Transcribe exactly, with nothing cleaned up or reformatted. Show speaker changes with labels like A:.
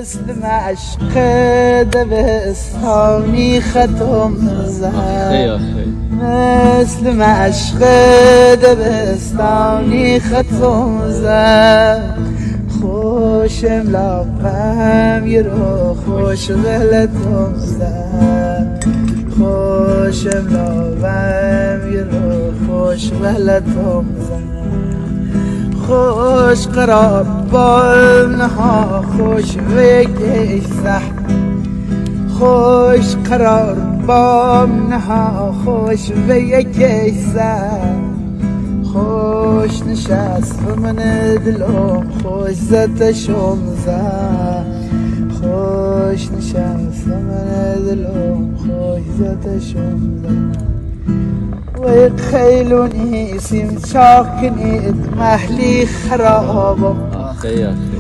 A: مثل مشق دبستانی ختم زد، مثل مشق دبستانی ختم زد. خوشم لابم یه رو خوش ولتم زد، خوشم لابم یه رو خوش ولتم زد. خوش قرار بام نها خوش وگیسه، خوش قرار بام نها خوش وگیسه. خوش نشست من دلم خوش زدشم زد، خوش نشست من دلم خوش زدشم زد. ويك خيلوني سيم شاكني محلي خرابه